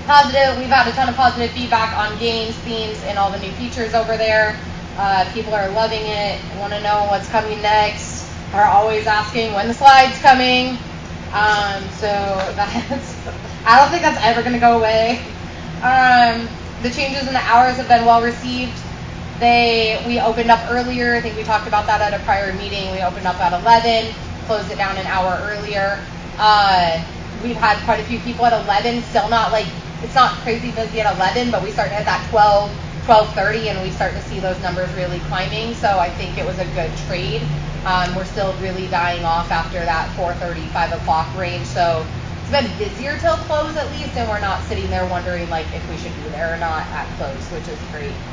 positive. We've had a ton of positive feedback on games, themes, and all the new features over there. People are loving it, want to know what's coming next, are always asking when the slide's coming. So that's, I don't think that's ever going to go away. The changes in the hours have been well received. We opened up earlier. I think we talked about that at a prior meeting. We opened up at 11, closed it down an hour earlier. We've had quite a few people at 11, still not like, it's not crazy busy at 11, but we start at that 12, 12:30, and we start to see those numbers really climbing. So I think it was a good trade. We're still really dying off after that 4:30, 5 o'clock range. So it's been busier till close at least, and we're not sitting there wondering like if we should be there or not at close, which is great.